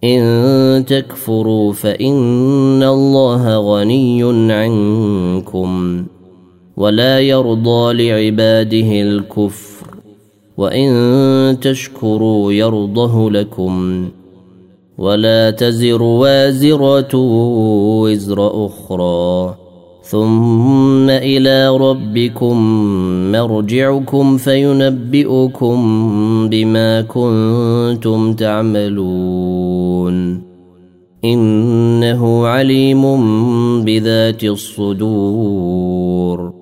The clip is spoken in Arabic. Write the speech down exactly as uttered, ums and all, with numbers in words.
إن تكفروا فإن الله غني عنكم ولا يرضى لعباده الكفر وإن تشكروا يرضه لكم ولا تزر وازرة وزر أخرى ثم إلى ربكم مرجعكم فينبئكم بما كنتم تعملون إنه عليم بذات الصدور.